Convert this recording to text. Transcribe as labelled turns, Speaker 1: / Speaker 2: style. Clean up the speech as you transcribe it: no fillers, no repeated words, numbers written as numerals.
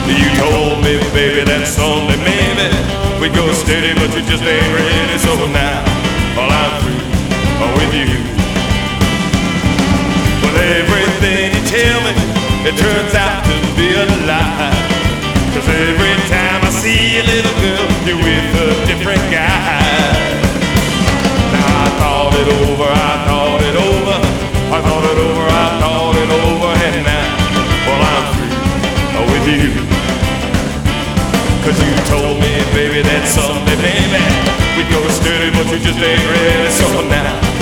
Speaker 1: You told me, baby, that someday maybe we'd go steady, but you just ain't ready. So now, well, I'm through with you. Well, everything you tell me, it turns out to be a lie. 'Cause every time I see you, little girl, you're with a different guy. Now I thought it over, I thought it over, I thought it over, I thought it over, and now, well, I'm through with you. 'Cause you told me, baby, that someday, baby, we'd go steady, but you just ain't ready. So now